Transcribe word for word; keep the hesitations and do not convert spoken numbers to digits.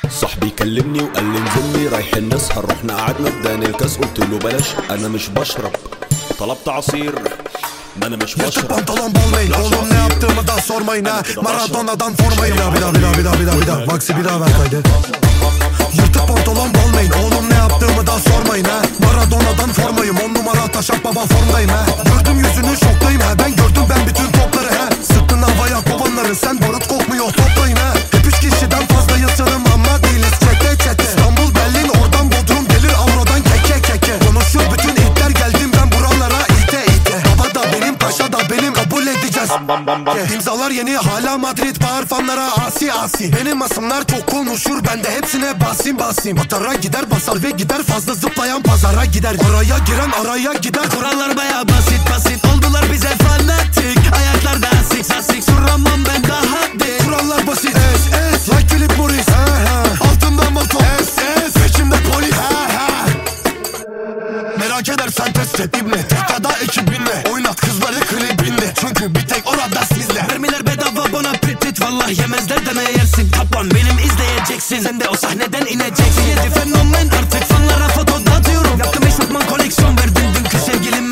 صاحبي كلمني وقال لي انزلني رايحين نسهر، رحنا قعدنا اداني الكاس قلت له بلاش انا مش بشرب، طلبت عصير ما انا مش Yırtık بشرب. pantolon balmayın, oğlum ne yaptığımı da sormayın ha. Maradona'dan formayı. Bir daha bir daha bir daha bir daha bir daha bir daha Maxi bir daha ver kaydı. Yırtık pantolon balmayın, oğlum ne yaptığımı da sormayın ha. Maradona'dan formayım, on numara taşak baba formdayım ha. Gördüm yüzünü şoktayım ha, ben gördüm ben bütün topları ha. Sıktın havaya kovanları, sen barut kokmuyor toplayın ha. Hep üç kişiden fazlayız canım ama değiliz çete çete. İstanbul Berlin oradan Bodrum gelir avrodan keke keke. Konuşur bütün itler, geldim ben buralara ite ite. Baba da benim paşa da benim, kabul edeceğiz. Bam bam bam. İmzalar yeni hala Madrid, bağır fanlara asi asi. Benim asımlar çok konuşur, ben de hepsine basayım basayım. Batara gider basar ve gider, fazla zıplayan pazara gider. Araya giren araya gider. Kurallar baya basit basit, oldular bize fanatik. Ayaklarda asik sasik, suramam ben daha dik. Kurallar basit, es es like Philip Morris, ha ha. Altından motor, es es peşimde polis, ha ha. Merak edersen test et ibne, tekada ekibinle oynat kızları klibinde, çünkü bir tek orada sizle. Mermiler bedava bon appetit, vallahi yemezler deme yersin. Kaplan benim izleyeceksin, sen de o sahneden ineceksin. Yedi fenomen artık fanlara foto dağıtıyorum. Yaptım eşofman koleksiyon, verdim dünkü sevgilim